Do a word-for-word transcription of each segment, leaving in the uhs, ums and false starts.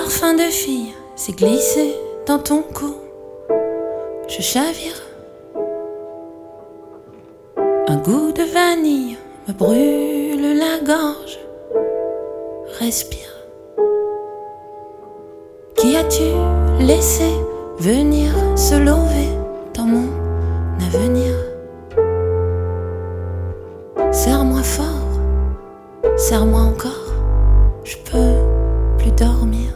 parfum de fille s'est glissé dans ton cou. Je chavire. Un goût de vanille me brûle la gorge. Respire. Qui as-tu laissé venir se lever dans mon avenir? Serre-moi fort, serre-moi encore, je peux plus dormir.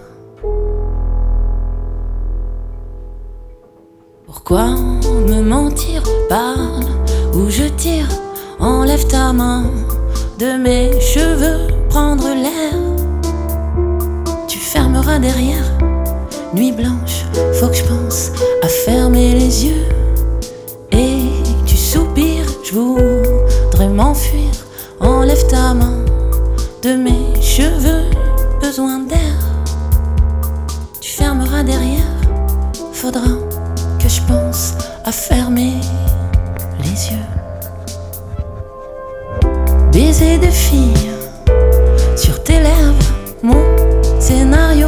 Pourquoi me mentir? Parle ou je tire. Enlève ta main de mes cheveux, prendre l'air. Tu fermeras derrière. Nuit blanche, faut que je pense à fermer les yeux. Et tu soupires, je voudrais m'enfuir. Enlève ta main de mes cheveux, besoin d'air. Tu fermeras derrière. Faudra que je pense à fermer les yeux. Baiser de fille sur tes lèvres, mon scénario.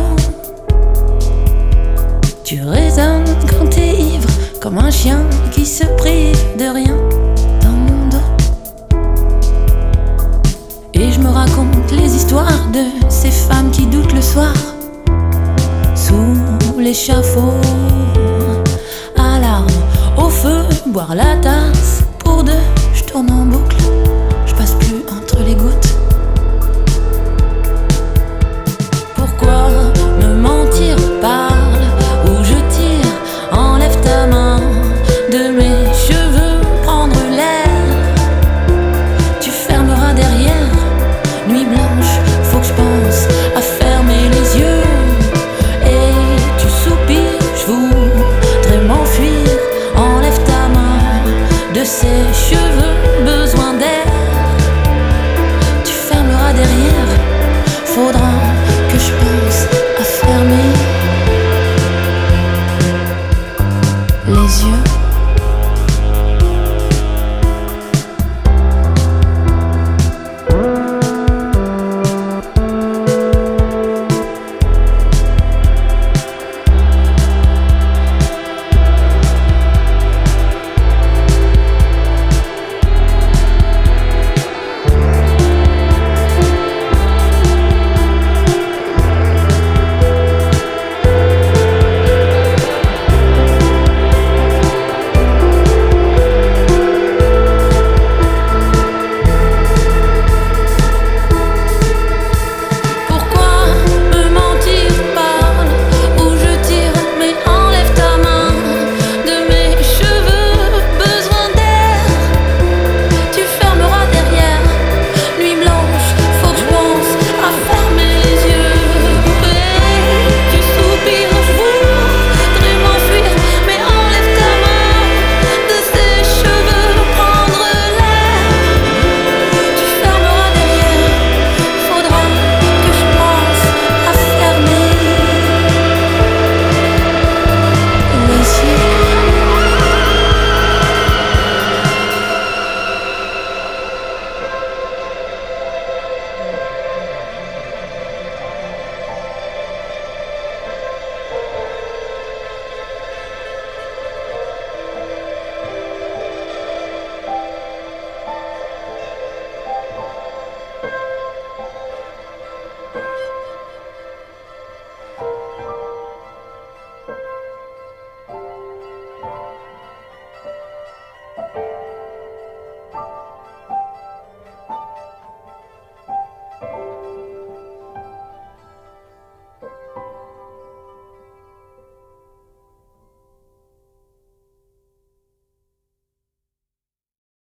Tu résonnes quand t'es ivre, comme un chien qui se prive de rien dans mon dos. Et je me raconte les histoires de ces femmes qui doutent le soir, sous l'échafaud, à l'arme, au feu, boire la tasse pour deux, je tourne en boucle.